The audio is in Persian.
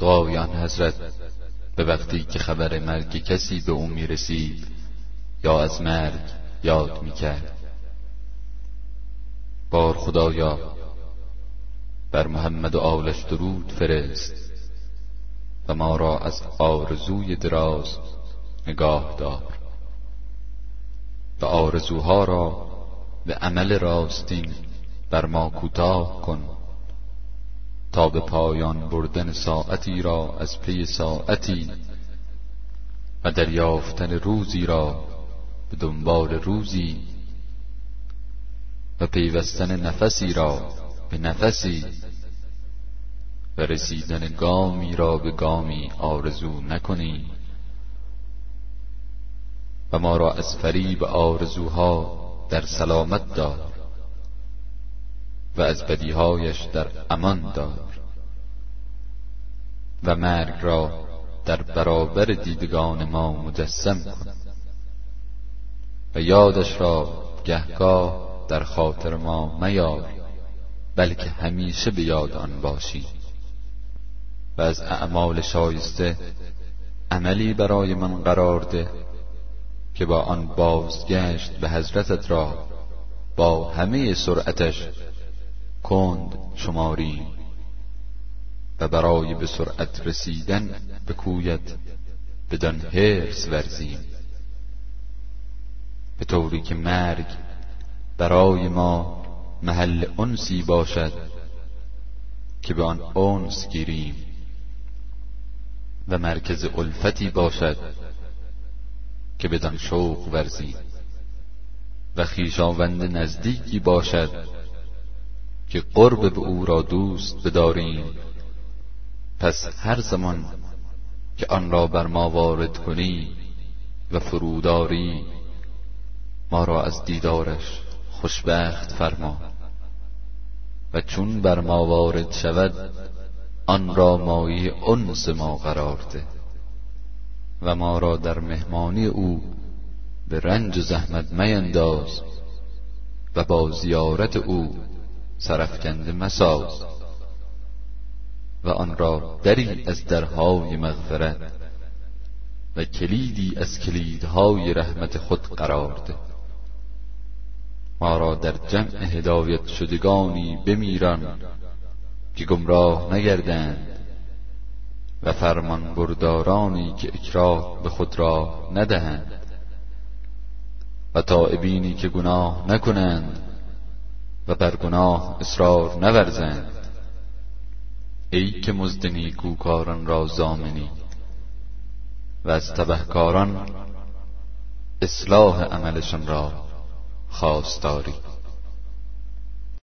دعای آن حضرت به وقتی که خبر مرگ کسی به او می رسید یا از مرگ یاد می کرد. بار خدایا بر محمد و آلش درود فرست و ما را از آرزوی دراز نگاه دار و آرزوها را به عمل راستین بر ما کوتاه کن تا به پایان بردن ساعتی را از پی ساعتی و دریافتن روزی را به دنبال روزی و پیوستن نفسی را به نفسی و رسیدن گامی را به گامی آرزو نکنی و ما را از فریب آرزوها در سلامت دار و از بدیهایش در امان دار و مرگ را در برابر دیدگان ما مجسم کن و یادش را گهگاه در خاطر ما میار بلکه همیشه به یاد آن باشی و از اعمال شایسته عملی برای من قرار ده که با آن بازگشت به حضرتت را با همه سرعتش کند شماری و برای به سرعت رسیدن به کویت بدان حرص ورزیم به طوری که مرگ برای ما محل انسی باشد که به آن انس گیریم و مرکز الفتی باشد که بدان شوق ورزیم و خویشاوند نزدیکی باشد که قرب به او را دوست بداریم. پس هر زمان که آن را بر ما وارد کنی و فروداری ما را از دیدارش خوشبخت فرما و چون بر ما وارد شود آن را مایه انس ما قرار ده و ما را در مهمانی او به رنج و زحمت مینداز و با زیارت او سرافکنده مساز و آن را دری از درهای مغفرت و کلیدی از کلیدهای رحمت خود قرار ده. ما را در جمع هدایت شدگانی بمیران که گمراه نگردند و فرمان بردارانی که اکراه به خود راه ندهند و تائبینی که گناه نکنند و بر گناه اصرار نورزند. ای که مزد نیکوکاران را ضامنی و از تبهکاران اصلاح عملشان را خواستاری.